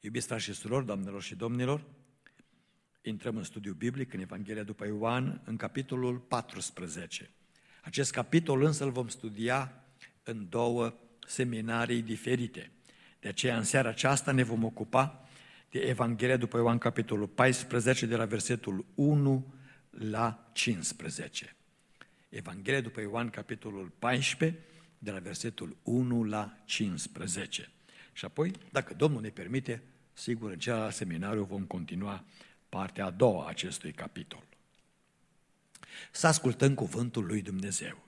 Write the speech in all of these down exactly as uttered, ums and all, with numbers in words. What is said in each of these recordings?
Iubiți frați și surori, doamnelor și domnilor, intrăm în studiu biblic, în Evanghelia după Ioan, în capitolul paisprezece. Acest capitol însă îl vom studia în două seminarii diferite. De aceea, în seara aceasta ne vom ocupa de Evanghelia după Ioan, capitolul paisprezece, de la versetul unu la cincisprezece. Evanghelia după Ioan, capitolul paisprezece, de la versetul unu la cincisprezece. Și apoi, dacă Domnul ne permite, sigur, în celălalt seminariu vom continua partea a doua a acestui capitol. Să ascultăm cuvântul lui Dumnezeu.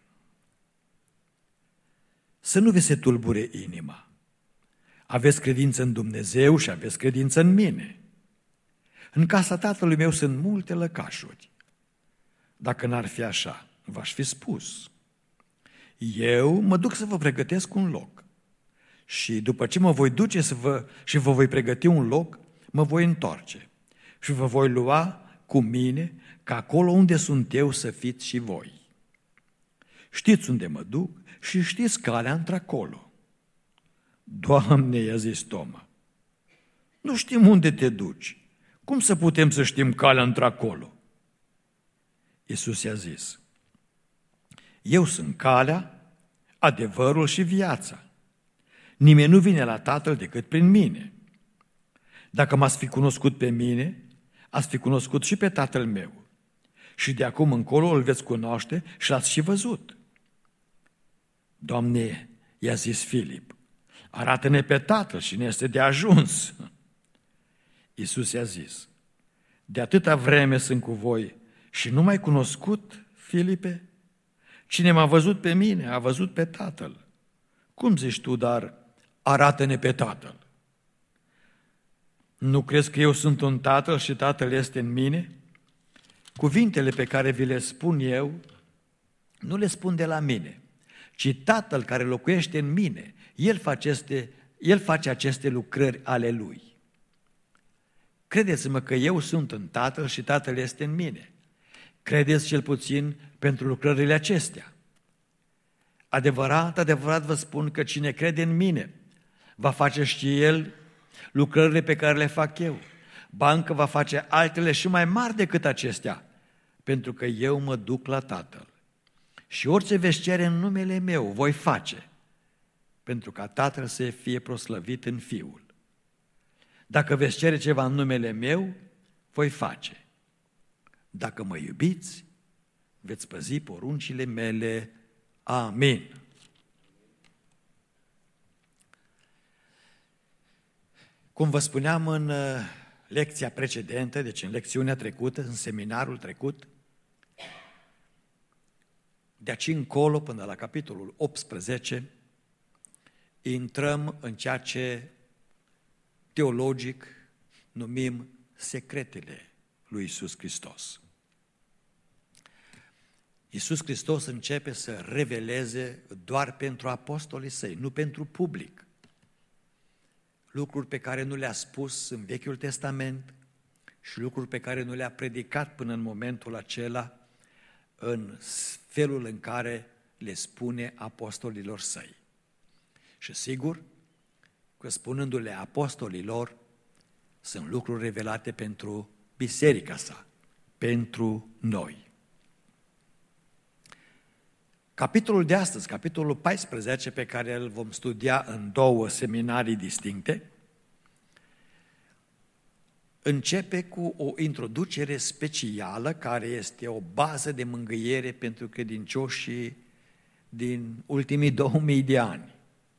Să nu vi se tulbure inima. Aveți credință în Dumnezeu și aveți credință în mine. În casa tatălui meu sunt multe lăcașuri. Dacă n-ar fi așa, v-aș fi spus. Eu mă duc să vă pregătesc un loc. Și după ce mă voi duce să vă, și vă voi pregăti un loc, mă voi întoarce și vă voi lua cu mine, ca acolo unde sunt eu să fiți și voi. Știți unde mă duc și știți calea într-acolo. Doamne, i-a zis Toma, nu știm unde te duci. Cum să putem să știm calea într-acolo? Iisus i-a zis, eu sunt calea, adevărul și viața. Nimeni nu vine la Tatăl decât prin mine. Dacă m-ați fi cunoscut pe mine, ați fi cunoscut și pe Tatăl meu. Și de acum încolo îl veți cunoaște și l-ați și văzut. Doamne, i-a zis Filip, arată-ne pe Tatăl și ne este de ajuns. Iisus i-a zis, de atâta vreme sunt cu voi și nu m-ai cunoscut, Filipe? Cine m-a văzut pe mine, a văzut pe Tatăl. Cum zici tu, dar arată-ne pe Tatăl? Nu crezi că eu sunt un Tatăl și Tatăl este în mine? Cuvintele pe care vi le spun eu, nu le spun de la mine, ci Tatăl care locuiește în mine, El face aceste, El face aceste lucrări ale Lui. Credeți-mă că eu sunt în Tatăl și Tatăl este în mine. Credeți cel puțin pentru lucrările acestea. Adevărat, adevărat vă spun că cine crede în mine, va face și el lucrările pe care le fac eu. Ba încă va face altele și mai mari decât acestea, pentru că eu mă duc la Tatăl. Și orice veți cere în numele meu, voi face, pentru ca Tatăl să fie proslăvit în Fiul. Dacă veți cere ceva în numele meu, voi face. Dacă mă iubiți, veți păzi poruncile mele. Amin. Cum vă spuneam în lecția precedentă, deci în lecțiunea trecută, în seminarul trecut, de aici încolo până la capitolul optsprezece, intrăm în ceea ce teologic numim secretele lui Iisus Hristos. Iisus Hristos începe să reveleze doar pentru apostolii săi, nu pentru public. Lucruri pe care nu le-a spus în Vechiul Testament și lucruri pe care nu le-a predicat până în momentul acela în felul în care le spune apostolilor săi. Și sigur că spunându-le apostolilor, sunt lucruri revelate pentru biserica sa, pentru noi. Capitolul de astăzi, capitolul paisprezece, pe care îl vom studia în două seminarii distincte, începe cu o introducere specială care este o bază de mângâiere pentru credincioșii din ultimii două mii de ani.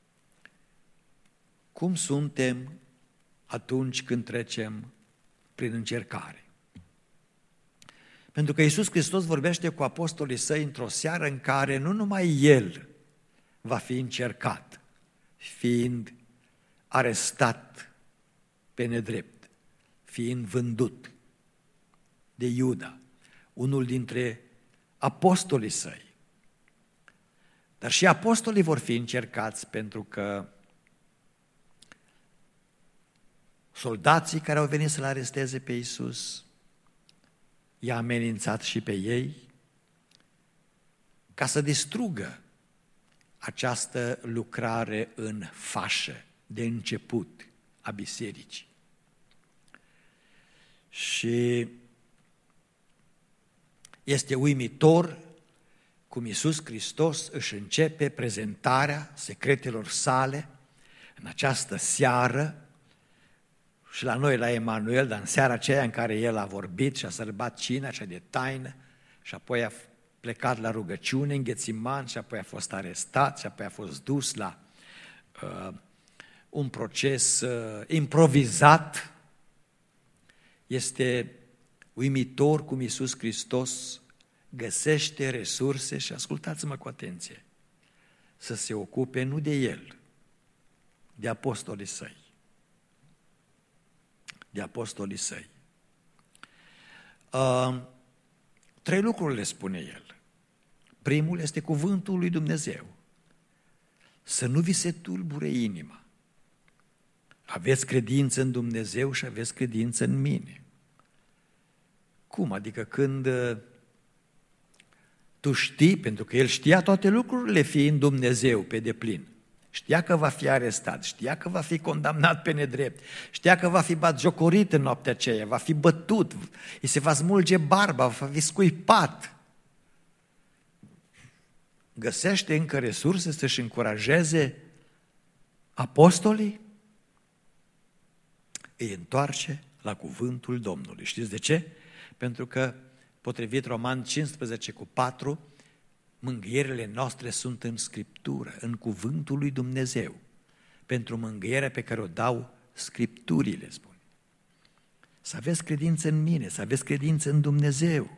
Cum suntem atunci când trecem prin încercare? Pentru că Iisus Hristos vorbește cu apostolii săi într-o seară în care nu numai El va fi încercat, fiind arestat pe nedrept, fiind vândut de Iuda, unul dintre apostolii săi. Dar și apostolii vor fi încercați pentru că soldații care au venit să-L aresteze pe Iisus i-a amenințat și pe ei ca să distrugă această lucrare în fașă de început a bisericii. Și este uimitor cum Iisus Hristos își începe prezentarea secretelor sale în această seară și la noi, la Emanuel, dar în seara aceea în care El a vorbit și a sărbat cina, cea de taină, și apoi a plecat la rugăciune în Ghețiman și apoi a fost arestat și apoi a fost dus la uh, un proces uh, improvizat. Este uimitor cum Iisus Hristos găsește resurse și ascultați-mă cu atenție, să se ocupe nu de El, de apostolii Săi. De apostolii Săi. Uh, trei lucruri le spune El. Primul este cuvântul lui Dumnezeu. Să nu vi se tulbure inima. Aveți credință în Dumnezeu și aveți credință în mine. Cum? Adică când tu știi, pentru că El știa toate lucrurile fiind Dumnezeu pe deplin. Știa că va fi arestat, știa că va fi condamnat pe nedrept, știa că va fi batjocorit în noaptea aceea, va fi bătut, îi se va smulge barba, va fi scuipat. Găsește încă resurse să-și încurajeze apostolii? Îi întoarce la cuvântul Domnului. Știți de ce? Pentru că, potrivit Roman cincisprezece cu patru, mângâierile noastre sunt în Scriptură, în cuvântul lui Dumnezeu, pentru mângâierea pe care o dau Scripturile, spune. Să aveți credință în mine, să aveți credință în Dumnezeu.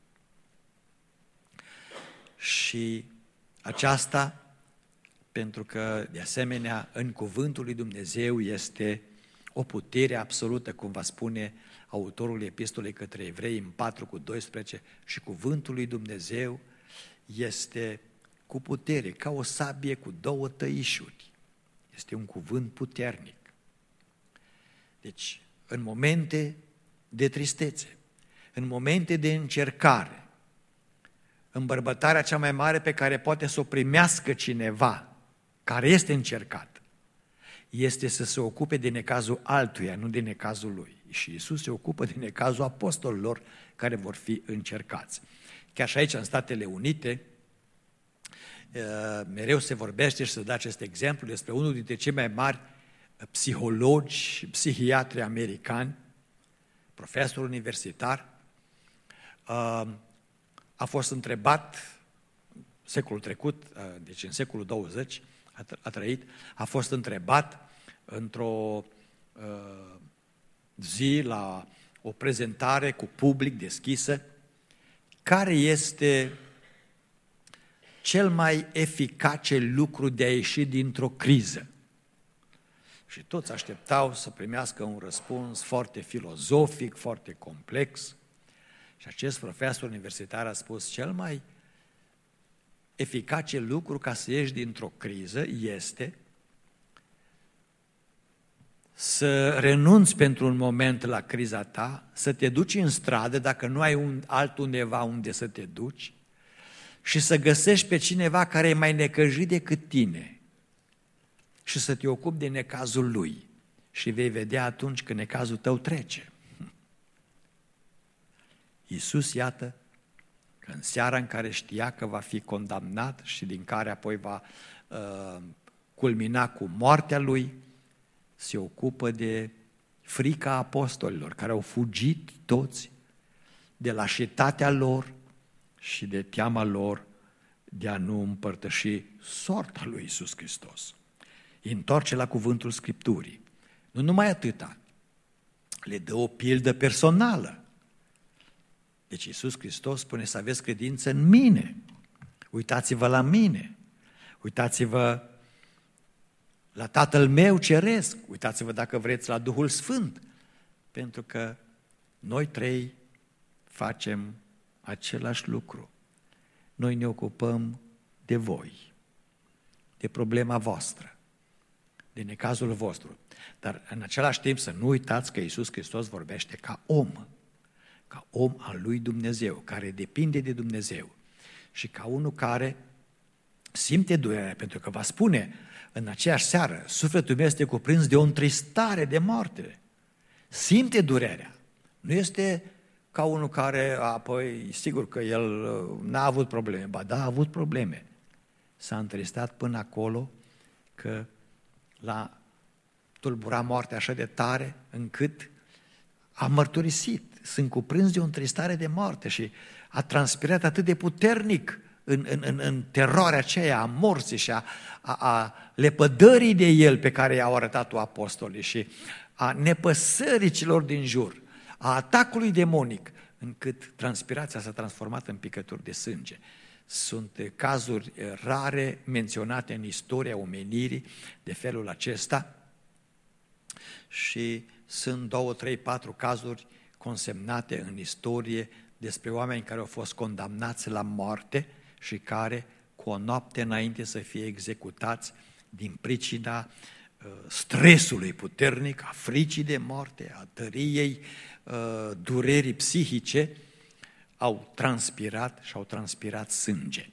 Și aceasta, pentru că, de asemenea, în cuvântul lui Dumnezeu este o putere absolută, cum va spune autorul epistolei către evrei în patru cu doisprezece, și cuvântul lui Dumnezeu este cu putere, ca o sabie cu două tăișuri. Este un cuvânt puternic. Deci, în momente de tristețe, în momente de încercare, îmbărbătarea cea mai mare pe care poate să o primească cineva care este încercat, este să se ocupe de necazul altuia, nu de necazul lui. Și Iisus se ocupă de necazul apostolilor care vor fi încercați. Chiar și aici, în Statele Unite, mereu se vorbește și se dă acest exemplu despre unul dintre cei mai mari psihologi și psihiatri americani, profesor universitar. A fost întrebat secolul trecut, deci în secolul douăzeci, a trăit, a fost întrebat într-o zi la o prezentare cu public deschisă, care este cel mai eficace lucru de a ieși dintr-o criză? Și toți așteptau să primească un răspuns foarte filozofic, foarte complex. Și acest profesor universitar a spus, cel mai eficace lucru ca să ieși dintr-o criză este să renunți pentru un moment la criza ta, să te duci în stradă, dacă nu ai un altundeva unde să te duci, și să găsești pe cineva care e mai necăjit decât tine și să te ocupi de necazul lui. Și vei vedea atunci că necazul tău trece. Iisus, iată, că în seara în care știa că va fi condamnat și din care apoi va uh, culmina cu moartea lui, se ocupă de frica apostolilor, care au fugit toți de lașitatea lor și de teama lor de a nu împărtăși soarta lui Iisus Hristos. Îi întoarce la cuvântul Scripturii. Nu numai atâta, le dă o pildă personală. Deci Iisus Hristos spune să aveți credință în mine. Uitați-vă la mine. Uitați-vă la Tatăl meu ceresc. Uitați-vă, dacă vreți, la Duhul Sfânt. Pentru că noi trei facem același lucru. Noi ne ocupăm de voi, de problema voastră, de necazul vostru. Dar în același timp să nu uitați că Iisus Hristos vorbește ca om, ca om al lui Dumnezeu, care depinde de Dumnezeu și ca unul care simte durerea, pentru că va spune în aceeași seară, sufletul meu este cuprins de o întristare de moarte. Simte durerea, Nu este ca unul care, apoi, sigur că el n-a avut probleme. Ba da, a avut probleme. S-a întristat până acolo că l-a tulburat moartea așa de tare încât a mărturisit. Sunt cuprins de o întristare de moarte și a transpirat atât de puternic în, în, în, în teroarea aceea a morții și a, a, a lepădării de el pe care i-au arătat-o apostolii și a nepăsării celor din jur, a atacului demonic, încât transpirația s-a transformat în picături de sânge. Sunt cazuri rare menționate în istoria omenirii de felul acesta și sunt două, trei, patru cazuri consemnate în istorie despre oameni care au fost condamnați la moarte și care, cu o noapte înainte să fie executați, din pricina stresului puternic, a fricii de moarte, a tăriei, durerii psihice, au transpirat și au transpirat sânge.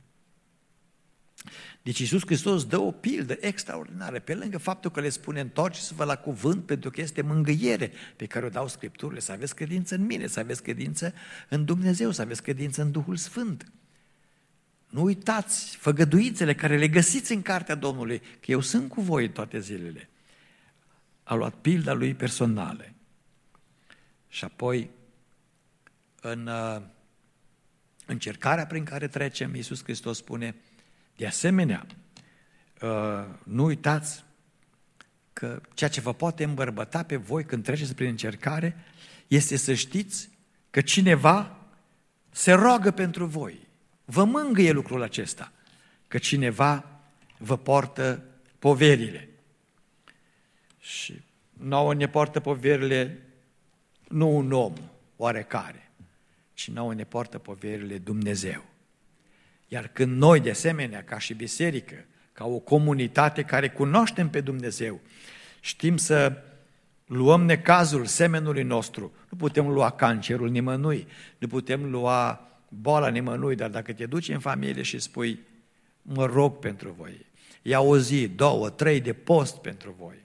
Deci Iisus Hristos dă o pildă extraordinară, pe lângă faptul că le spune întoarceți-vă la cuvânt, pentru că este mângâiere pe care o dau Scripturile, să aveți credință în mine, să aveți credință în Dumnezeu, să aveți credință în Duhul Sfânt. Nu uitați făgăduințele care le găsiți în cartea Domnului, că eu sunt cu voi în toate zilele. A luat pilda lui personală. Și apoi, în uh, încercarea prin care trecem, Iisus Hristos spune, de asemenea, uh, nu uitați că ceea ce vă poate îmbărbăta pe voi când treceți prin încercare este să știți că cineva se roagă pentru voi. Vă mângâie lucrul acesta, că cineva vă poartă poverile. Și nouă ne poartă poverile nu un om oarecare, ci nouă ne poartă poverile Dumnezeu. Iar când noi, de asemenea, ca și biserică, ca o comunitate care cunoaștem pe Dumnezeu, știm să luăm necazul semenului nostru, nu putem lua cancerul nimănui, nu putem lua boala nimănui, dar dacă te duci în familie și spui, mă rog pentru voi, ia o zi, două, trei de post pentru voi.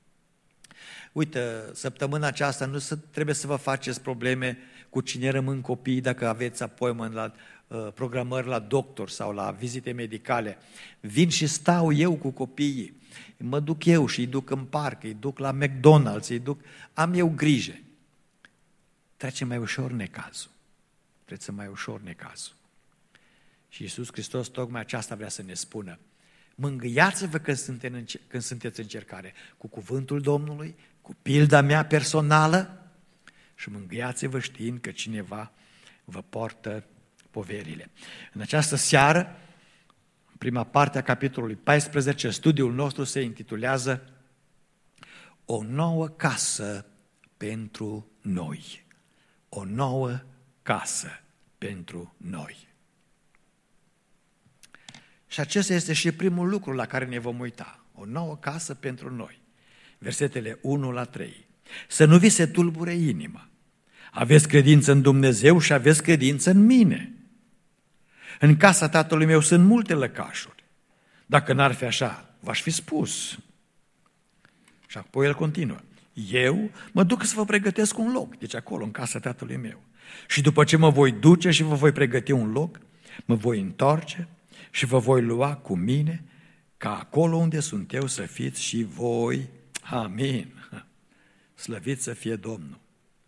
Uite, săptămâna aceasta nu trebuie să vă faceți probleme cu cine rămân copiii dacă aveți appointment la uh, programări la doctor sau la vizite medicale. Vin și stau eu cu copiii, mă duc eu și îi duc în parc, îi duc la McDonald's, îi duc, am eu grijă. Trece mai ușor necazul. Trece mai ușor necazul. Și Iisus Hristos tocmai aceasta vrea să ne spună. Mângâiați-vă când sunteți, când sunteți în încercare, cu cuvântul Domnului, cu pilda mea personală și mângâiați-vă știind că cineva vă poartă poverile. În această seară, în prima parte a capitolului paisprezece, studiul nostru se intitulează O nouă casă pentru noi. O nouă casă pentru noi. Și acesta este și primul lucru la care ne vom uita. O nouă casă pentru noi. Versetele unu la trei. Să nu vi se tulbure inima. Aveți credință în Dumnezeu și aveți credință în mine. În casa tatălui meu sunt multe lăcașuri. Dacă n-ar fi așa, v-aș fi spus. Și apoi el continuă. Eu mă duc să vă pregătesc un loc, deci acolo, în casa tatălui meu. Și după ce mă voi duce și vă voi pregăti un loc, mă voi întoarce și vă voi lua cu mine, ca acolo unde sunt eu să fiți și voi. Amin. Slăvit să fie Domnul.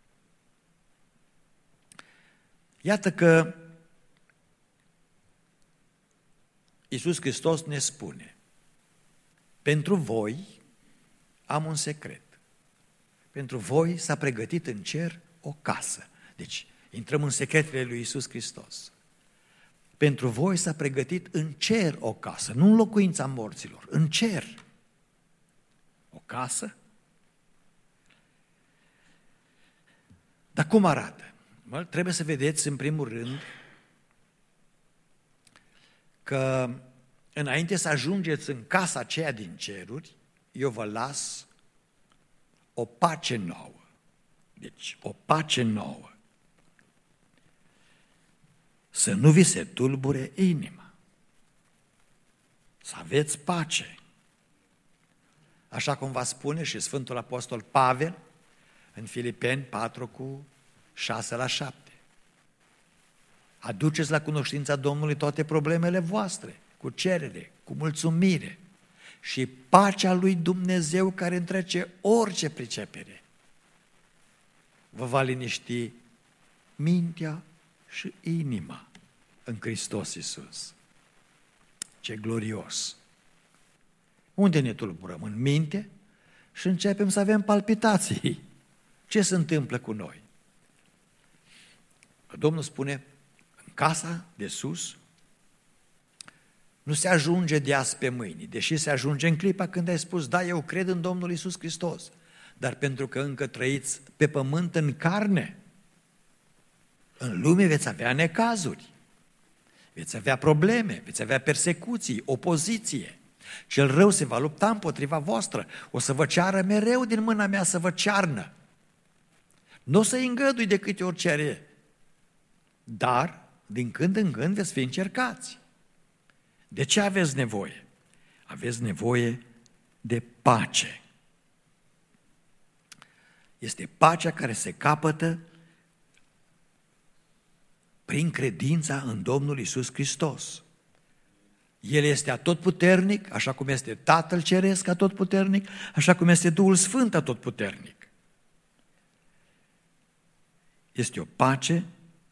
Iată că Iisus Hristos ne spune, pentru voi am un secret. Pentru voi s-a pregătit în cer o casă. Deci, intrăm în secretele lui Iisus Hristos. Pentru voi s-a pregătit în cer o casă, nu în locuința morților, în cer. O casă? Dar cum arată? Mă, trebuie să vedeți în primul rând că înainte să ajungeți în casa aceea din ceruri, eu vă las o pace nouă. Deci, o pace nouă. Să nu vi se tulbure inima. Să aveți pace. Așa cum va spune și Sfântul Apostol Pavel în Filipeni patru cu șase la șapte. Aduceți la cunoștința Domnului toate problemele voastre, cu cerere, cu mulțumire, și pacea lui Dumnezeu, care întrece orice pricepere, vă va liniști mintea și inima în Hristos Iisus. Ce glorios! Unde ne tulburăm? În minte? Și începem să avem palpitații. Ce se întâmplă cu noi? Domnul spune, în casa de sus nu se ajunge de azi pe mâine, deși se ajunge în clipa când ai spus, da, eu cred în Domnul Iisus Hristos, dar pentru că încă trăiți pe pământ în carne, în lume veți avea necazuri, veți avea probleme, veți avea persecuții, opoziție. Cel rău se va lupta împotriva voastră, o să vă ceară mereu din mâna mea să vă cearnă. Nu o să-i îngădui de câte ori cere, dar din când în când veți fi încercați. De ce aveți nevoie? Aveți nevoie de pace. Este pacea care se capătă prin credința în Domnul Iisus Hristos. El este atotputernic, așa cum este Tatăl Ceresc atotputernic, așa cum este Duhul Sfânt atotputernic. Este o pace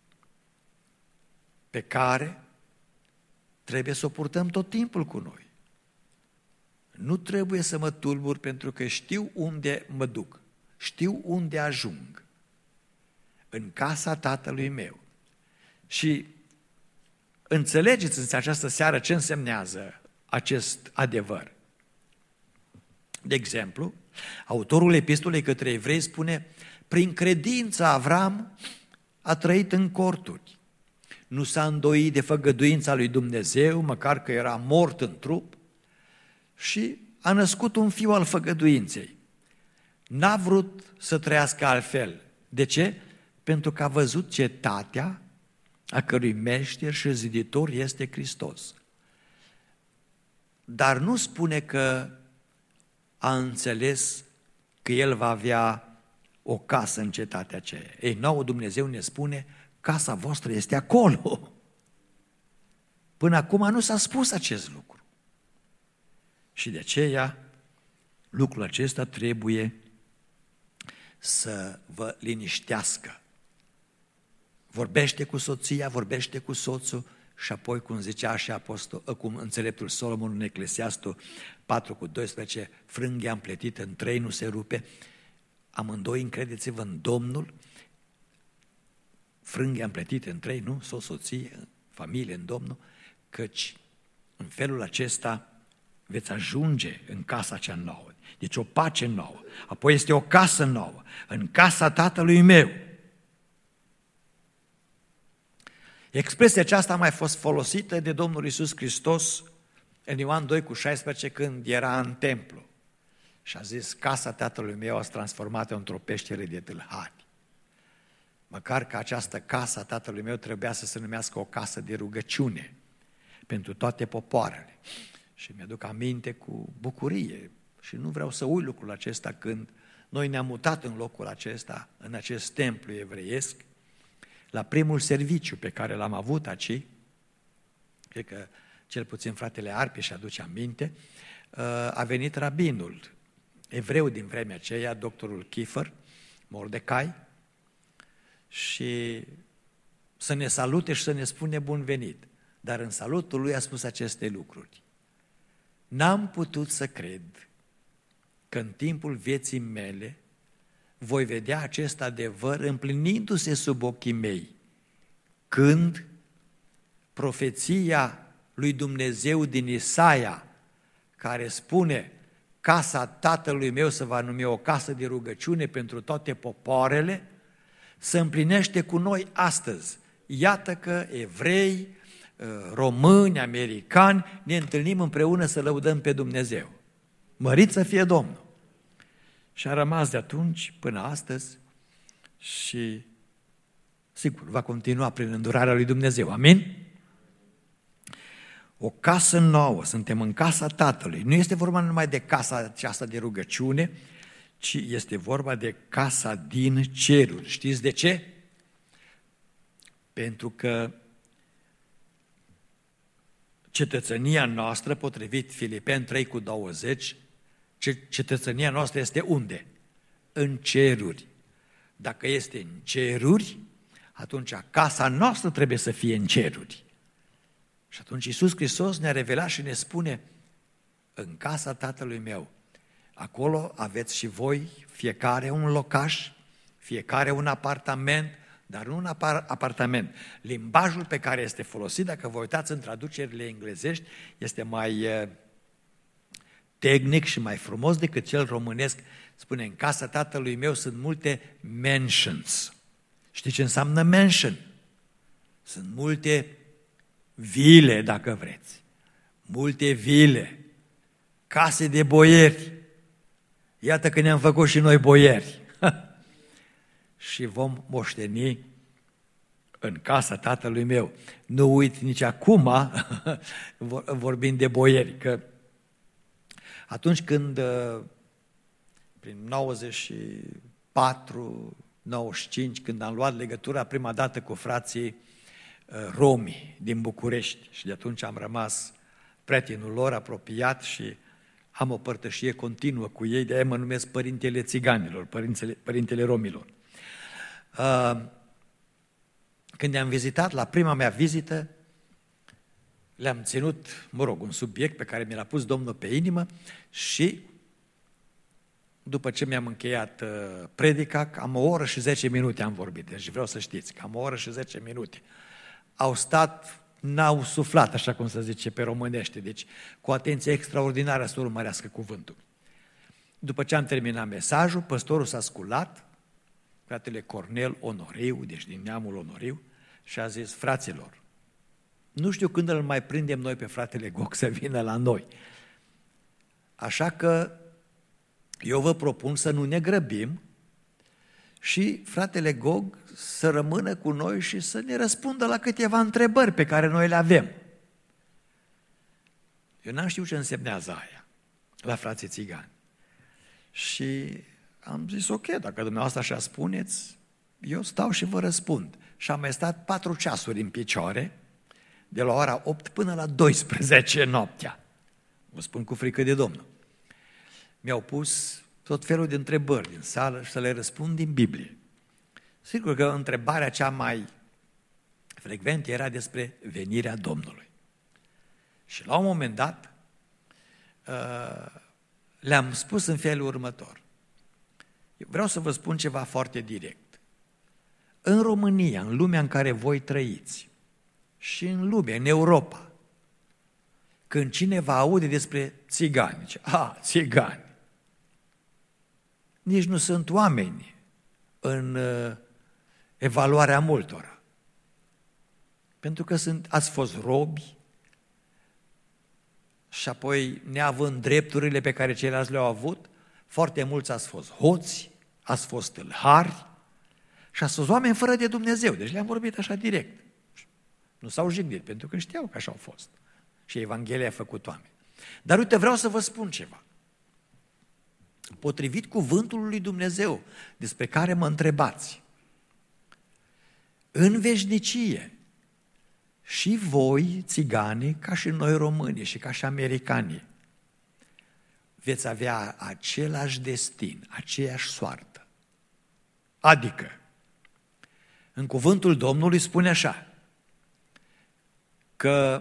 pe care trebuie să o purtăm tot timpul cu noi. Nu trebuie să mă tulbur pentru că știu unde mă duc, știu unde ajung, în casa Tatălui meu. Și înțelegeți în această seară ce însemnează acest adevăr. De exemplu, autorul epistolei către evrei spune, prin credință Avram a trăit în corturi. Nu s-a îndoit de făgăduința lui Dumnezeu, măcar că era mort în trup, și a născut un fiu al făgăduinței. N-a vrut să trăiască altfel. De ce? Pentru că a văzut cetatea a cărui meșter și ziditor este Hristos. Dar nu spune că a înțeles că el va avea o casă în cetatea aceea. Ei, nouă Dumnezeu ne spune, casa voastră este acolo. Până acum nu s-a spus acest lucru. Și de aceea, lucrul acesta trebuie să vă liniștească. Vorbește cu soția, vorbește cu soțul și apoi, cum zicea și apostol, cum înțeleptul Solomon în Eclesiastul patru cu doisprezece, frânghia împletită în trei nu se rupe. Amândoi încredeți-vă în Domnul, frânghia împletită în trei, nu? Soț, soție, familie în Domnul, căci în felul acesta veți ajunge în casa cea nouă. Deci o pace nouă. Apoi este o casă nouă, în casa Tatălui meu. Expresia aceasta a mai fost folosită de Domnul Iisus Hristos în Ioan doi cu șaisprezece, când era în templu și a zis, casa Tatălui meu a fost transformată într-o peșteră de tâlhari. Măcar că această casă a Tatălui meu trebuia să se numească o casă de rugăciune pentru toate popoarele. Și mi-aduc aminte cu bucurie și nu vreau să uit lucrul acesta când noi ne-am mutat în locul acesta, în acest templu evreiesc, la primul serviciu pe care l-am avut aici, cred că cel puțin fratele Arpi și aduce aminte, a venit rabinul evreu din vremea aceea, doctorul Kiefer, Mordecai, și să ne salute și să ne spune bun venit. Dar în salutul lui a spus aceste lucruri. N-am putut să cred că în timpul vieții mele voi vedea acest adevăr împlinindu-se sub ochii mei, când profeția lui Dumnezeu din Isaia, care spune, casa Tatălui meu se va numi o casă de rugăciune pentru toate popoarele, se împlinește cu noi astăzi. Iată că evrei, români, americani, ne întâlnim împreună să lăudăm pe Dumnezeu. Mărit să fie Domnul! Și a rămas de atunci până astăzi și, sigur, va continua prin îndurarea lui Dumnezeu. Amin? O casă nouă, suntem în casa Tatălui. Nu este vorba numai de casa aceasta de rugăciune, ci este vorba de casa din ceruri. Știți de ce? Pentru că cetățenia noastră, potrivit Filipeni trei cu douăzeci, cetățenia noastră este unde? În ceruri. Dacă este în ceruri, atunci casa noastră trebuie să fie în ceruri. Și atunci Iisus Hristos ne-a revelat și ne spune: în casa Tatălui meu, acolo aveți și voi fiecare un locaș, fiecare un apartament, dar nu un apartament. Limbajul pe care este folosit, dacă vă uitați în traducerile englezești, este mai tehnic și mai frumos decât cel românesc. Spune: în casa Tatălui meu sunt multe mansions. Știți ce înseamnă mansion? Sunt multe vile, dacă vreți. Multe vile, case de boieri. Iată că ne-am făcut și noi boieri. Și vom moșteni în casa Tatălui meu. Nu uit nici acum, vorbind de boieri, că atunci când, prin nouăzeci și patru nouăzeci și cinci, când am luat legătura prima dată cu frații romi din București, și de atunci am rămas prietenul lor apropiat și am o părtășie continuă cu ei, de-aia mă numesc Părintele Țiganilor, Părintele, Părintele Romilor. Când ne-am vizitat, la prima mea vizită, le-am ținut, mă rog, un subiect pe care mi l-a pus Domnul pe inimă și după ce mi-am încheiat predica, cam o oră și zece minute am vorbit, deci vreau să știți, cam o oră și zece minute. Au stat, n-au suflat, așa cum se zice pe românește, deci cu atenție extraordinară să urmărească cuvântul. După ce am terminat mesajul, păstorul s-a sculat, fratele Cornel Onoriu, deci din neamul Onoriu, și a zis: fraților, nu știu când îl mai prindem noi pe fratele Gog să vină la noi. Așa că eu vă propun să nu ne grăbim și fratele Gog să rămână cu noi și să ne răspundă la câteva întrebări pe care noi le avem. Eu n-am știut ce însemnează aia la frații țigani. Și am zis: ok, dacă dumneavoastră așa spuneți, eu stau și vă răspund. Și am mai stat patru ceasuri în picioare, de la ora opt până la douăsprezece noaptea. Vă spun cu frică de Domnul. Mi-au pus tot felul de întrebări din sală și să le răspund din Biblie. Sigur că întrebarea cea mai frecventă era despre venirea Domnului. Și la un moment dat le-am spus în felul următor: eu vreau să vă spun ceva foarte direct. În România, în lumea în care voi trăiți, și în lume, în Europa, când cineva aude despre țigani, zice: a, țigani, nici nu sunt oameni în uh, evaluarea multora. Pentru că sunt, ați fost robi și apoi, neavând drepturile pe care ceilalți le-au avut, foarte mulți ați fost hoți, ați fost tâlhari și ați fost oameni fără de Dumnezeu. Deci le-am vorbit așa direct. Nu s-au jignit, pentru că știau că așa au fost. Și Evanghelia a făcut oameni. Dar uite, vreau să vă spun ceva. Potrivit cuvântului lui Dumnezeu, despre care mă întrebați, în veșnicie, și voi, țiganii, ca și noi români și ca și americanii, veți avea același destin, aceeași soartă. Adică, în cuvântul Domnului spune așa, că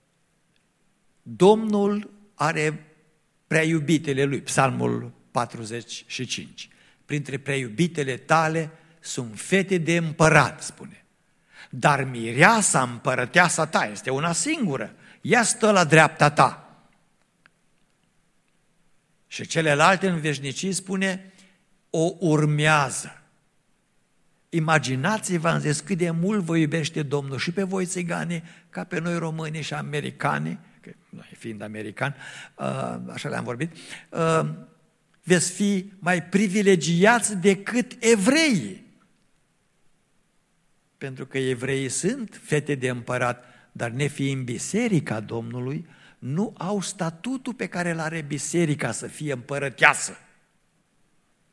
Domnul are prea iubitele lui, Psalmul patruzeci și cinci. Printre prea iubitele tale sunt fete de împărat, spune. Dar mireasa împărăteasa ta este una singură, ea stă la dreapta ta. Și celelalte în veșnicii spune, o urmează. Imaginați-vă, am zis, cât de mult vă iubește Domnul și pe voi țigani, ca pe noi români și americani, că noi fiind americani, așa le-am vorbit, veți fi mai privilegiați decât evreii. Pentru că evreii sunt fete de împărat, dar nefiind biserica Domnului, nu au statutul pe care îl are biserica să fie împărăteasă.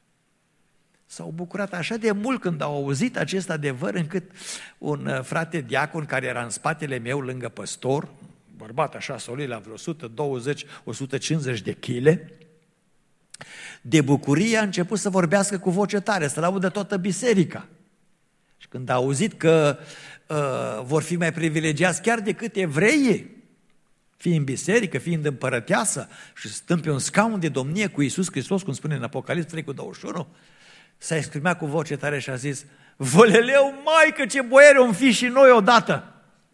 s-au bucurat așa de mult când au auzit acest adevăr, încât un frate diacon care era în spatele meu, lângă păstor, bărbat așa solid, la vreo o sută douăzeci - o sută cincizeci de chile, de bucurie a început să vorbească cu voce tare, să-l audă toată biserica. Și când a auzit că uh, vor fi mai privilegiați chiar decât evreii, fiind biserică, fiind împărăteasă și stând pe un scaun de domnie cu Iisus Hristos, cum spune în Apocalips trei cu douăzeci și unu, s-a exprimat cu voce tare și a zis: văleleu, maică, ce boieri om fi și noi odată!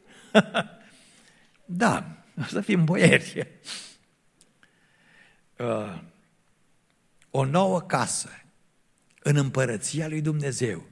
Da, o să fim boieri. Uh, o nouă casă în împărăția lui Dumnezeu,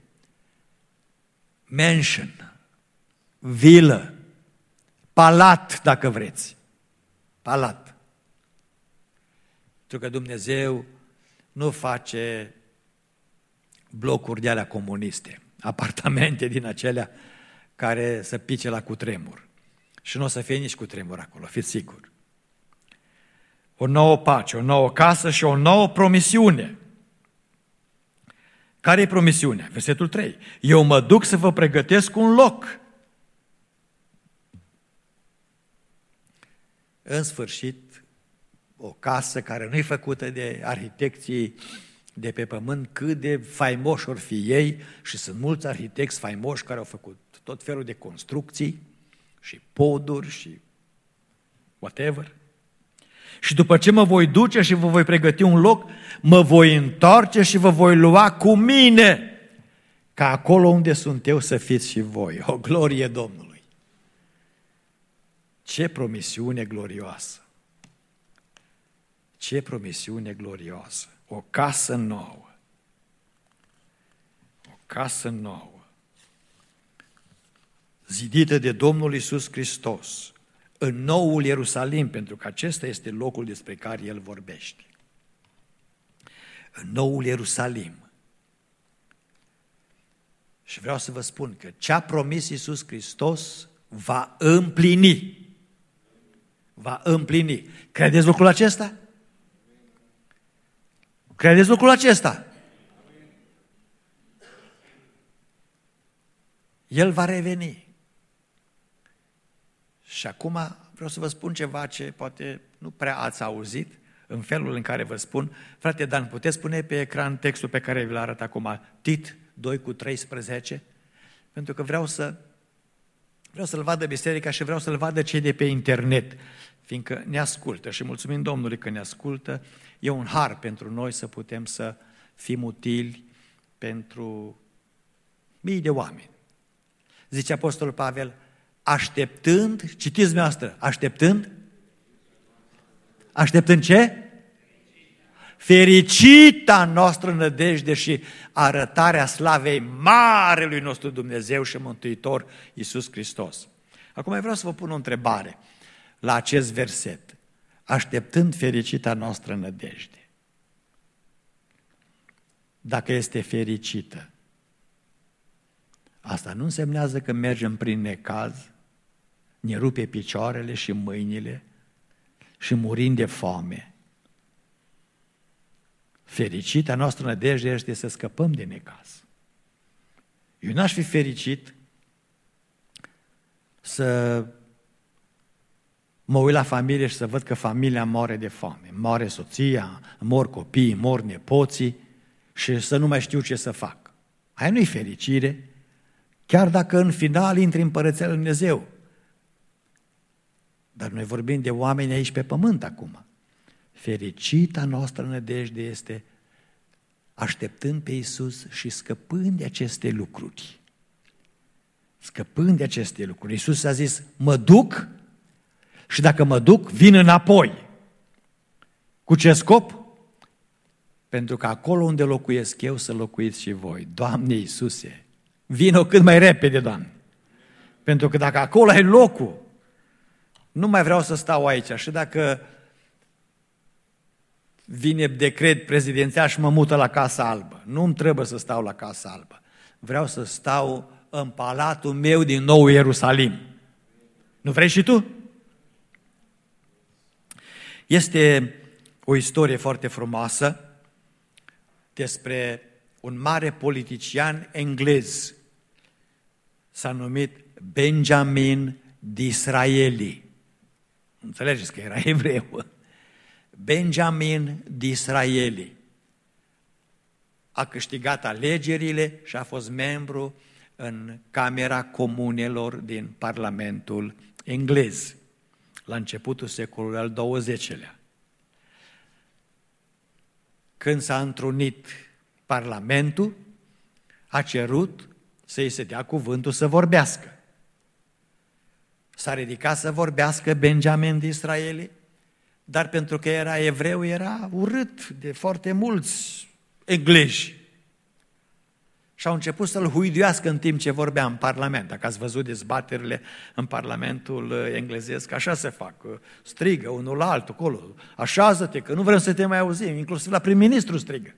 mansion, vilă, palat, dacă vreți, palat. Pentru că Dumnezeu nu face blocuri de alea comuniste, apartamente din acelea care să pice la cutremur. Și nu o să fie nici cutremur acolo, fiți siguri. O nouă pace, o nouă casă și o nouă promisiune. Care e promisiunea? Versetul trei. Eu mă duc să vă pregătesc un loc. În sfârșit, o casă care nu e făcută de arhitecții de pe pământ, cât de faimoși or fi ei, și sunt mulți arhitecți faimoși care au făcut tot felul de construcții și poduri și whatever. Și după ce mă voi duce și vă voi pregăti un loc, mă voi întoarce și vă voi lua cu mine, ca acolo unde sunt eu să fiți și voi. O glorie Domnului! Ce promisiune glorioasă! Ce promisiune glorioasă! O casă nouă! O casă nouă! Zidită de Domnul Iisus Hristos, în noul Ierusalim, pentru că acesta este locul despre care El vorbește. În noul Ierusalim. Și vreau să vă spun că ce a promis Iisus Hristos va împlini. Va împlini. Credeți lucrul acesta? Credeți lucrul acesta? El va reveni. Și acum vreau să vă spun ceva ce poate nu prea ați auzit, în felul în care vă spun. Frate Dan, puteți pune pe ecran textul pe care vi-l arăt acum, Tit doi cu treisprezece? Pentru că vreau să vreau să-l vadă biserica și vreau să-l vadă cei de pe internet, fiindcă ne ascultă și mulțumim Domnului că ne ascultă. E un har pentru noi să putem să fim utili pentru mii de oameni. Zice Apostolul Pavel, așteptând, citiți dumneavoastră, așteptând, așteptând ce? Fericita noastră nădejde și arătarea slavei marelui nostru Dumnezeu și Mântuitor Iisus Hristos. Acum vreau să vă pun o întrebare la acest verset. Așteptând fericita noastră nădejde. Dacă este fericită, asta nu însemnează că mergem prin necaz, ne rupe picioarele și mâinile și murim de foame. Fericita noastră nădejde este să scăpăm de necaz. Eu n-aș fi fericit să mă uit la familie și să văd că familia moare de foame. Moare soția, mor copiii, mor nepoții și să nu mai știu ce să fac. Aia nu-i fericire, chiar dacă în final intri în Împărăția lui Dumnezeu. Dar noi vorbim de oameni aici pe pământ acum. Fericita noastră nădejde este așteptând pe Iisus și scăpând de aceste lucruri. Scăpând de aceste lucruri. Iisus a zis, mă duc și dacă mă duc, vin înapoi. Cu ce scop? Pentru că acolo unde locuiesc eu, să locuiți și voi. Doamne Iisuse, vino cât mai repede, Doamne. Pentru că dacă acolo ai locul, nu mai vreau să stau aici. Și dacă vine decret prezidențial și mă mută la Casa Albă, nu-mi trebuie să stau la Casa Albă. Vreau să stau în palatul meu din nou Ierusalim. Nu vrei și tu? Este o istorie foarte frumoasă despre un mare politician englez, s-a numit Benjamin Disraeli. Înțelegeți că era evreu. Benjamin Disraeli a câștigat alegerile și a fost membru în Camera Comunelor din Parlamentul englez, la începutul secolului al douăzecilea. Când s-a întrunit Parlamentul, a cerut să-i se dea cuvântul să vorbească. S-a ridicat să vorbească Benjamin Disraeli, dar pentru că era evreu, era urât de foarte mulți englezi. Și au început să-l huiduiască în timp ce vorbea în Parlament. Dacă ați văzut dezbaterile în Parlamentul englezesc, așa se fac. Strigă unul la altul acolo. Așează-te, că nu vrem să te mai auzim. Inclusiv la prim-ministru strigă.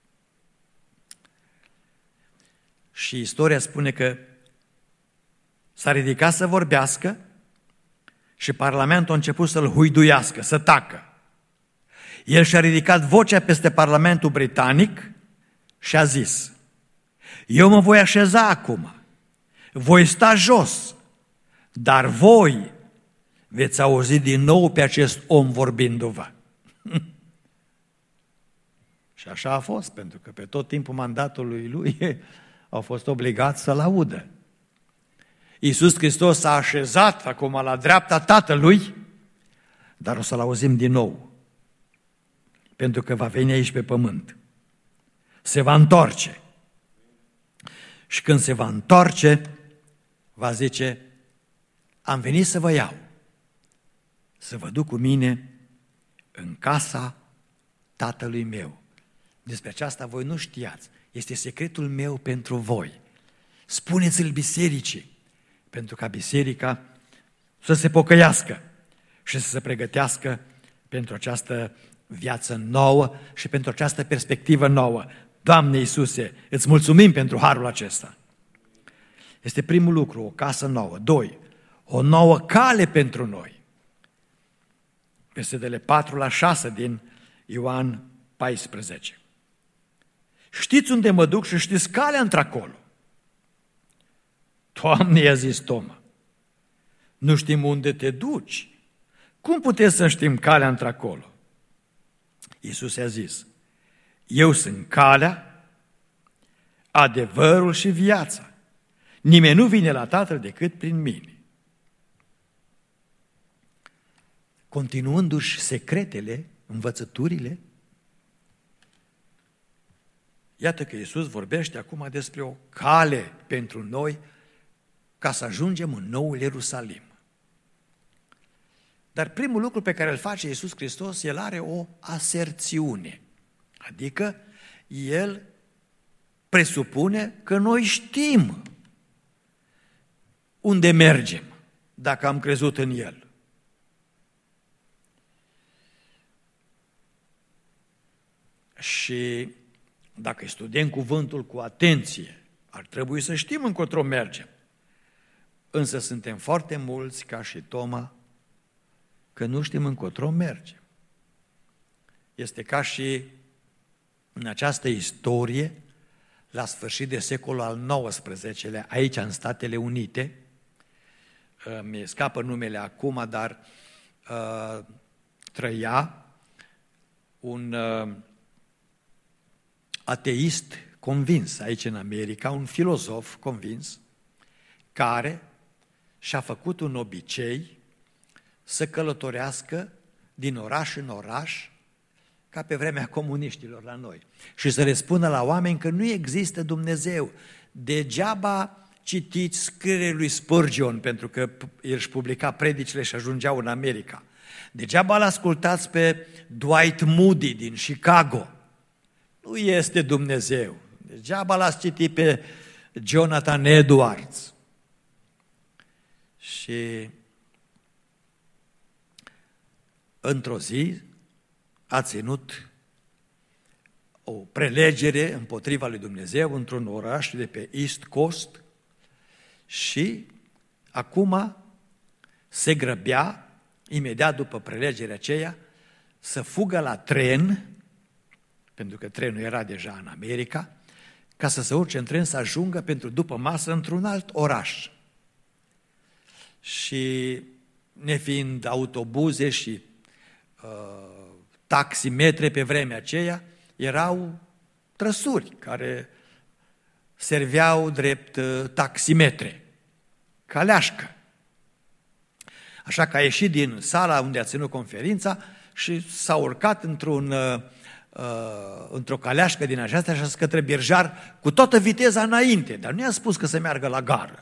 Și istoria spune că s-a ridicat să vorbească și Parlamentul a început să-l huiduiască, să tacă. El și-a ridicat vocea peste Parlamentul britanic și a zis: eu mă voi așeza acum, voi sta jos, dar voi veți auzi din nou pe acest om vorbindu-vă. Și așa a fost, pentru că pe tot timpul mandatului lui au fost obligați să-l audă. Iisus Hristos s-a așezat acum la dreapta Tatălui, dar o să-l auzim din nou, pentru că va veni aici pe pământ. Se va întoarce. Și când se va întoarce, va zice: am venit să vă iau, să vă duc cu mine în casa Tatălui meu. Despre aceasta voi nu știați. Este secretul meu pentru voi. Spuneți-l bisericii, pentru ca biserica să se pocăiască și să se pregătească pentru această viață nouă și pentru această perspectivă nouă. Doamne Iisuse, îți mulțumim pentru harul acesta. Este primul lucru, o casă nouă. Doi, o nouă cale pentru noi. Versetele patru la șase din Ioan paisprezece. Știți unde mă duc și știți calea într-acolo. Doamne, i-a zis Toma, nu știm unde te duci. Cum puteți să știm calea într-acolo? Iisus i-a zis: eu sunt calea, adevărul și viața. Nimeni nu vine la Tatăl decât prin mine. Continuându-și secretele, învățăturile, iată că Iisus vorbește acum despre o cale pentru noi ca să ajungem în noul Ierusalim. Dar primul lucru pe care îl face Iisus Hristos, El are o aserțiune. Adică El presupune că noi știm unde mergem dacă am crezut în El. Și dacă studiem cuvântul cu atenție, ar trebui să știm încotro mergem. Însă suntem foarte mulți, ca și Toma, că nu știm încotro mergem. Este ca și în această istorie, la sfârșit de secolul al nouăsprezecelea, aici în Statele Unite, mi scapă numele acum, dar uh, trăia un uh, ateist convins aici în America, un filozof convins, care și-a făcut un obicei să călătorească din oraș în oraș, ca pe vremea comuniștilor la noi, și să le spună la oameni că nu există Dumnezeu. Degeaba citiți scrierile lui Spurgeon, pentru că el își publica predicile și ajungeau în America. Degeaba l-ascultați pe Dwight Moody din Chicago. Nu este Dumnezeu. Degeaba l-ați citit pe Jonathan Edwards. Și într-o zi a ținut o prelegere împotriva lui Dumnezeu într-un oraș de pe East Coast și acum se grăbea, imediat după prelegerea aceea, să fugă la tren, pentru că trenul era deja în America, ca să se urce în tren să ajungă pentru după masă într-un alt oraș. Și nefiind autobuze și uh, taximetre pe vremea aceea, erau trăsuri care serveau drept uh, taximetre, caleașcă. Așa că a ieșit din sala unde a ținut conferința și s-a urcat într-un, uh, într-o caleașcă din aceasta și a către Birjar cu toată viteza înainte, dar nu i-a spus că să meargă la gară.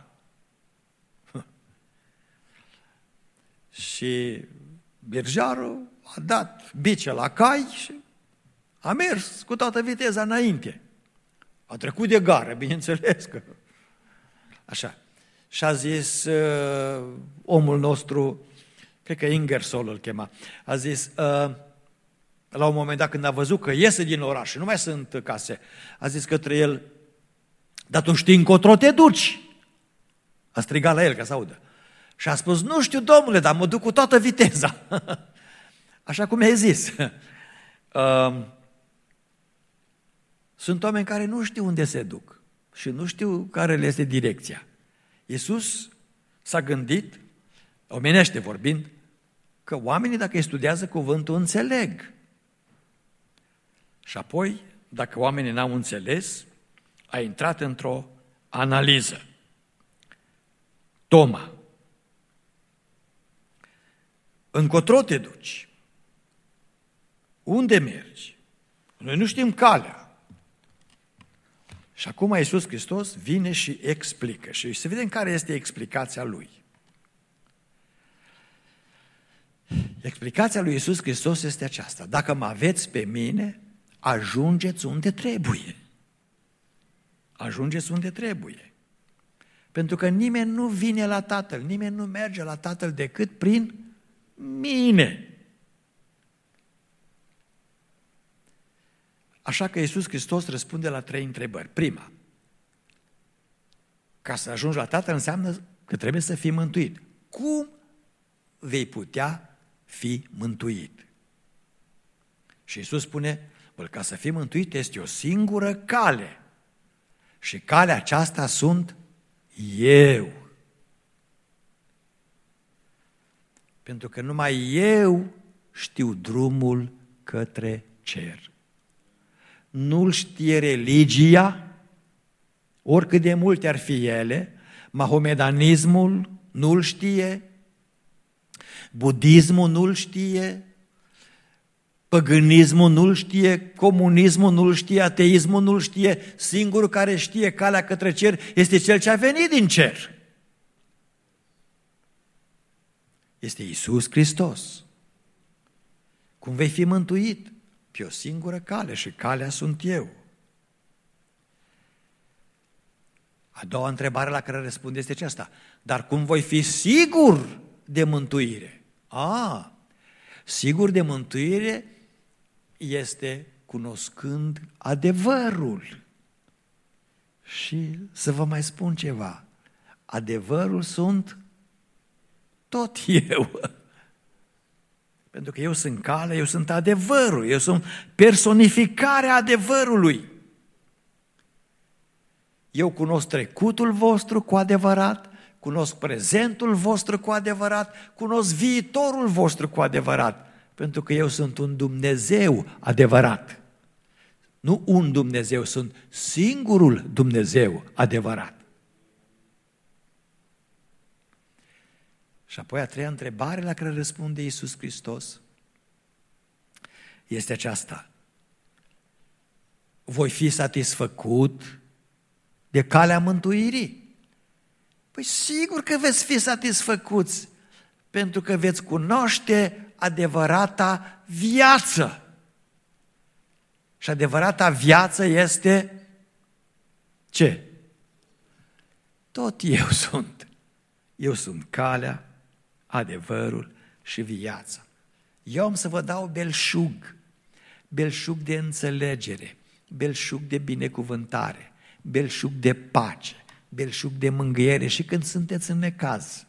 Și Birjarul a dat bice la cai și a mers cu toată viteza înainte. A trecut de gară, bineînțeles că. Așa. Și a zis uh, omul nostru, cred că Ingersoll îl chema, a zis, uh, la un moment dat când a văzut că iese din oraș și nu mai sunt case, a zis către el, dar tu știi încotro te duci? A strigat la el ca să audă. Și a spus, nu știu, domnule, dar mă duc cu toată viteza. Așa cum i-ai zis. Uh, sunt oameni care nu știu unde se duc și nu știu care le este direcția. Iisus s-a gândit, omenește vorbind, că oamenii dacă îi studiază cuvântul înțeleg. Și apoi, dacă oamenii n-au înțeles, a intrat într-o analiză. Toma, încotro te duci? Unde mergi? Noi nu știm calea. Și acum Iisus Hristos vine și explică. Și să vedem care este explicația Lui. Explicația lui Iisus Hristos este aceasta. Dacă mă aveți pe mine, ajungeți unde trebuie. Ajungeți unde trebuie. Pentru că nimeni nu vine la Tatăl, nimeni nu merge la Tatăl decât prin mine. Așa că Iisus Hristos răspunde la trei întrebări. Prima, ca să ajungi la Tatăl înseamnă că trebuie să fii mântuit. Cum vei putea fi mântuit? Și Iisus spune, bă, ca să fii mântuit este o singură cale. Și calea aceasta sunt eu. Pentru că numai eu știu drumul către cer. Nu-l știe religia, oricât de multe ar fi ele, mahomedanismul nu-l știe, budismul nu-l știe, păgânismul nu-l știe, comunismul nu-l știe, ateismul nu-l știe, singurul care știe calea către cer este cel ce a venit din cer. Este Iisus Hristos. Cum vei fi mântuit? Pe o singură cale și calea sunt eu. A doua întrebare la care răspunde este aceasta. Dar cum voi fi sigur de mântuire? A, sigur de mântuire este cunoscând adevărul. Și să vă mai spun ceva. Adevărul sunt tot eu. Pentru că eu sunt calea, eu sunt adevărul, eu sunt personificarea adevărului. Eu cunosc trecutul vostru cu adevărat, cunosc prezentul vostru cu adevărat, cunosc viitorul vostru cu adevărat, pentru că eu sunt un Dumnezeu adevărat. Nu un Dumnezeu, sunt singurul Dumnezeu adevărat. Și apoi a treia întrebare la care răspunde Iisus Hristos este aceasta. Voi fi satisfăcut de calea mântuirii? Păi sigur că veți fi satisfăcuți, pentru că veți cunoaște adevărata viață. Și adevărata viață este ce? Tot eu sunt. Eu sunt calea, adevărul și viața. Eu am să vă dau belșug, belșug de înțelegere, belșug de binecuvântare, belșug de pace, belșug de mângâiere și când sunteți în necaz.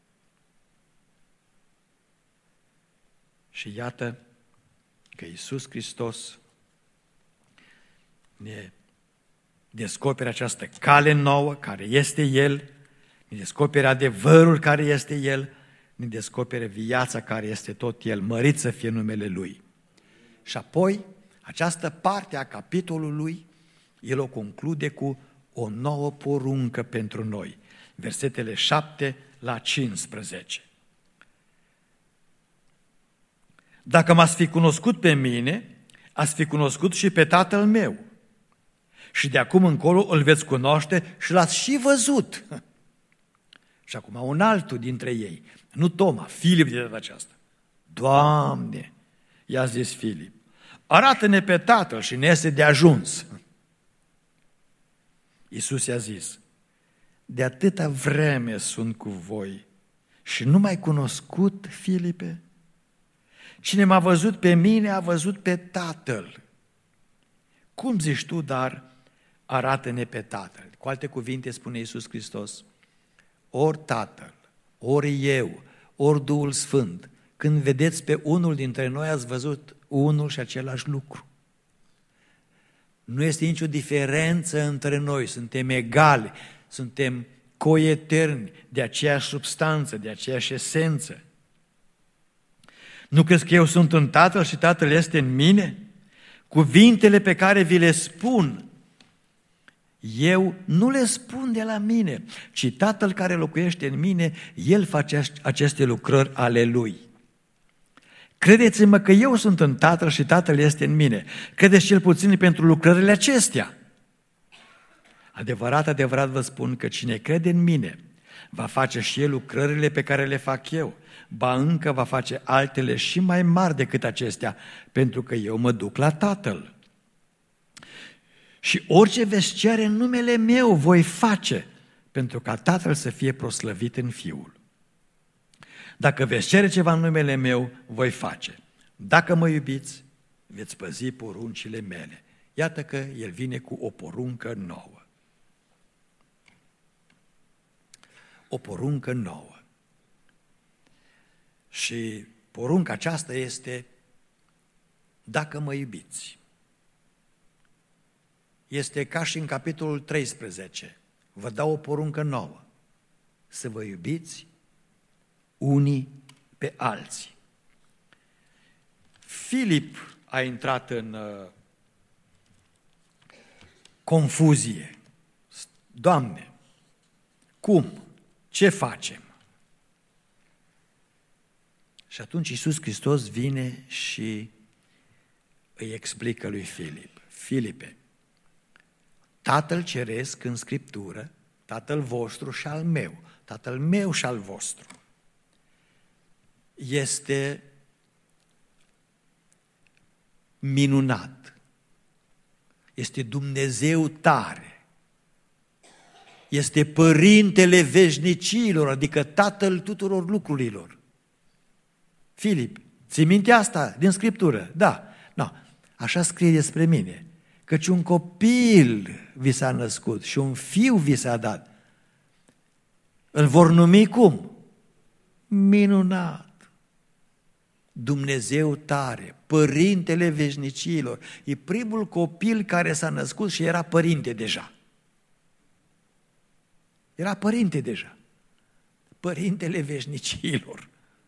Și iată că Iisus Hristos ne descoperi această cale nouă care este El, ne descoperi adevărul care este El, ne descoperi viața care este tot El, mărit să fie numele Lui. Și apoi, această parte a capitolului, El o conclude cu o nouă poruncă pentru noi. Versetele șapte la cincisprezece. Dacă m-ați fi cunoscut pe mine, ați fi cunoscut și pe Tatăl meu. Și de acum încolo îl veți cunoaște și l-ați și văzut. Și acum un altul dintre ei, nu Toma, Filip de data aceasta. Doamne, i-a zis Filip, arată-ne pe Tatăl și ne este de ajuns. Iisus i-a zis, de atâta vreme sunt cu voi și nu m-ai cunoscut, Filipe? Cine m-a văzut pe mine a văzut pe Tatăl. Cum zici tu, dar arată-ne pe Tatăl? Cu alte cuvinte spune Iisus Hristos, ori Tatăl, ori eu, ori Duhul Sfânt, când vedeți pe unul dintre noi, ați văzut unul și același lucru. Nu este nicio diferență între noi, suntem egali, suntem coeterni, de aceeași substanță, de aceeași esență. Nu crezi că eu sunt în Tatăl și Tatăl este în mine? Cuvintele pe care vi le spun, eu nu le spun de la mine, ci Tatăl care locuiește în mine, El face aceste lucrări ale Lui. Credeți-mă că eu sunt în Tatăl și Tatăl este în mine. Credeți cel puțin pentru lucrările acestea. Adevărat, adevărat vă spun că cine crede în mine va face și el lucrările pe care le fac eu, ba încă va face altele și mai mari decât acestea, pentru că eu mă duc la Tatăl. Și orice veți cere în numele meu voi face, pentru ca Tatăl să fie proslăvit în Fiul. Dacă veți cere ceva în numele meu, voi face. Dacă mă iubiți, veți păzi poruncile mele. Iată că El vine cu o poruncă nouă. O poruncă nouă. Și porunca aceasta este, dacă mă iubiți. Este ca și în capitolul treisprezece. Vă dau o poruncă nouă. Să vă iubiți unii pe alții. Filip a intrat în uh, confuzie. Doamne, cum? Ce facem? Și atunci Iisus Hristos vine și îi explică lui Filip. Filipe, Tatăl Ceresc în Scriptură, Tatăl vostru și al meu, Tatăl meu și al vostru, este minunat, este Dumnezeu tare, este Părintele veșnicilor, adică Tatăl tuturor lucrurilor. Filip, ții minte asta din Scriptură? Da. No. Așa scrie despre mine, căci un copil vi s-a născut și un fiu vi s-a dat. Îl vor numi cum? Minunat. Dumnezeu tare, Părintele veșnicilor. E primul copil care s-a născut și era părinte deja. Era părinte deja. Părintele veșnicilor.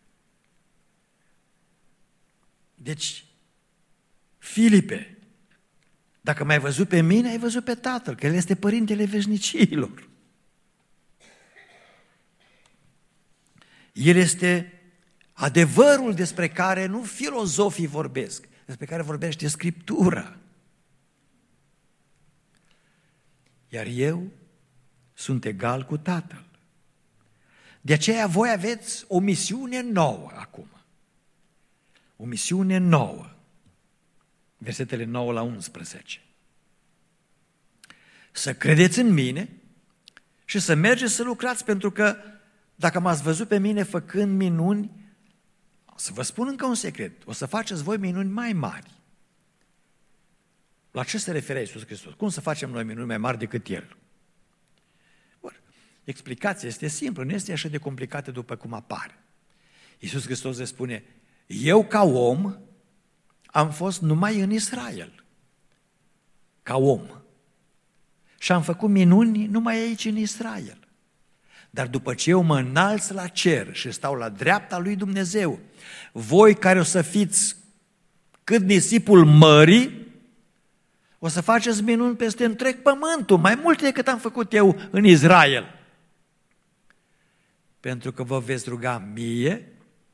Deci, Filipe, dacă m-ai văzut pe mine, ai văzut pe Tatăl, că El este Părintele veșnicilor. El este adevărul despre care nu filozofii vorbesc, despre care vorbește Scriptura. Iar eu sunt egal cu Tatăl. De aceea voi aveți o misiune nouă acum. O misiune nouă. Versetele nouă la unsprezece. Să credeți în mine și să mergeți să lucrați, pentru că dacă m-ați văzut pe mine făcând minuni, să vă spun încă un secret, o să faceți voi minuni mai mari. La ce se referea Iisus Hristos? Cum să facem noi minuni mai mari decât El? Bun, explicația este simplă, nu este așa de complicată după cum apare. Iisus Hristos le spune, eu ca om am fost numai în Israel, ca om. și am făcut minuni numai aici în Israel. Dar după ce eu mă înalț la cer și stau la dreapta lui Dumnezeu, voi care o să fiți cât nisipul mării, o să faceți minuni peste întreg pământul, mai multe decât am făcut eu în Israel. Pentru că vă veți ruga mie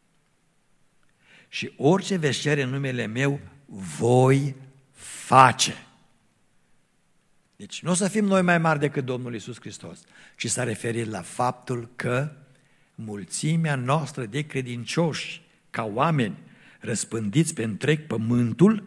și orice veți cere în numele meu, voi face. Deci nu o să fim noi mai mari decât Domnul Iisus Hristos, ci s-a referit la faptul că mulțimea noastră de credincioși, ca oameni răspândiți pe întreg pământul,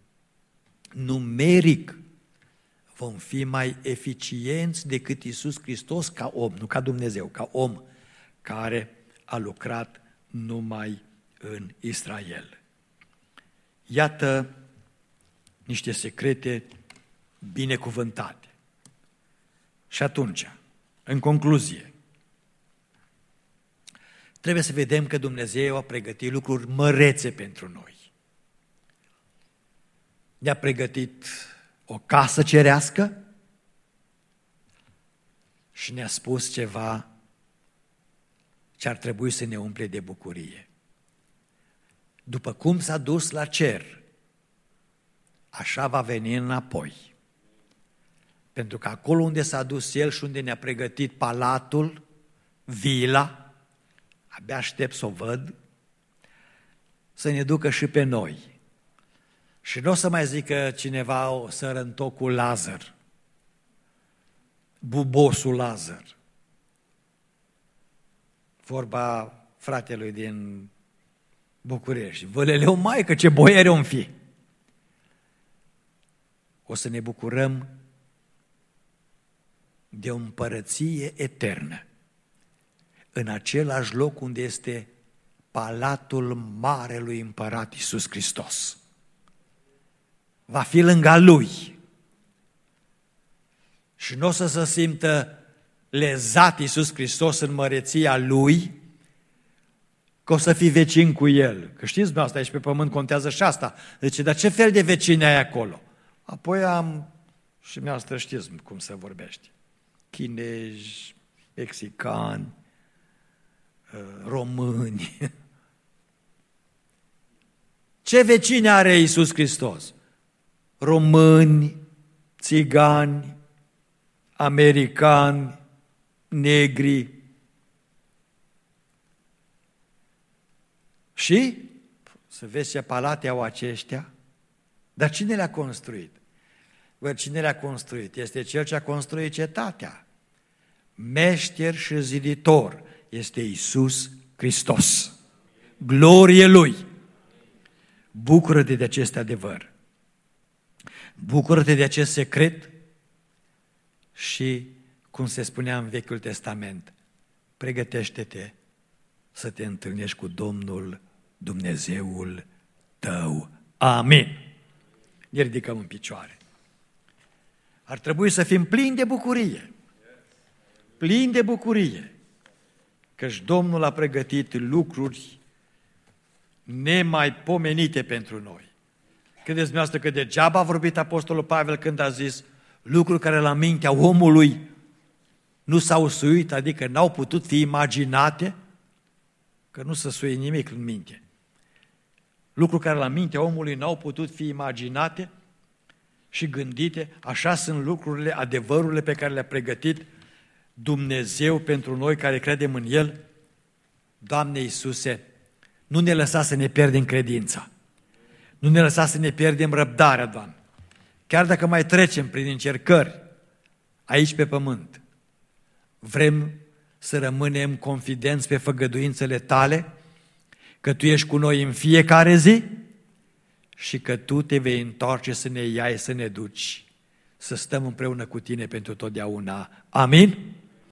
numeric vom fi mai eficienți decât Iisus Hristos ca om, nu ca Dumnezeu, ca om care a lucrat numai în Israel. Iată niște secrete binecuvântate. Și atunci, în concluzie, trebuie să vedem că Dumnezeu a pregătit lucruri mărețe pentru noi. Ne-a pregătit o casă cerească și ne-a spus ceva ce ar trebui să ne umple de bucurie. După cum s-a dus la cer, așa va veni înapoi. Pentru că acolo unde s-a dus El și unde ne-a pregătit palatul, vila, abia aștept să o văd, să ne ducă și pe noi. Și nu o să mai zică cineva o sărăntocul Lazar, bubosul Lazar. Vorba fratelui din București. Văleleu maică, ce boiere om fi! O să ne bucurăm de o împărăție eternă, în același loc unde este palatul Marelui Împărat Iisus Hristos. Va fi lângă Lui și nu o să se simtă lezat Iisus Hristos în măreția Lui, că o să fii vecin cu El. Că știți, asta aici pe pământ contează și asta. Deci, dar ce fel de vecini ai acolo? Apoi am, și mi-asta știți cum se vorbește, chinezi, mexicani, români. Ce vecini are Iisus Hristos? Români, țigani, americani, negri. Și să vezi ce palate au aceștia. Dar cine le-a construit? Bă, cine le-a construit? Este Cel ce a construit cetatea. Meșter și ziditor este Iisus Hristos. Glorie Lui! Bucură-te de acest adevăr. Bucură-te de acest secret și, cum se spunea în Vechiul Testament, pregătește-te să te întâlnești cu Domnul Dumnezeul tău. Amin. Ne ridicăm în picioare. Ar trebui să fim plini de bucurie. Plini de bucurie. Căci Domnul a pregătit lucruri nemaipomenite pentru noi. Credeți dumneavoastră că degeaba a vorbit Apostolul Pavel când a zis lucruri care la mintea omului nu s-au suit, adică n-au putut fi imaginate? Că nu se suie nimic în minte. Lucruri care la mintea omului n-au putut fi imaginate și gândite, așa sunt lucrurile, adevărurile pe care le-a pregătit Dumnezeu pentru noi care credem în El. Doamne Iisuse, nu ne lăsa să ne pierdem credința. Nu ne lăsa să ne pierdem răbdarea, Doamne. Chiar dacă mai trecem prin încercări aici pe pământ, vrem să rămânem confidenți pe făgăduințele Tale, că Tu ești cu noi în fiecare zi și că Tu te vei întoarce să ne iai, să ne duci, să stăm împreună cu Tine pentru totdeauna. Amin?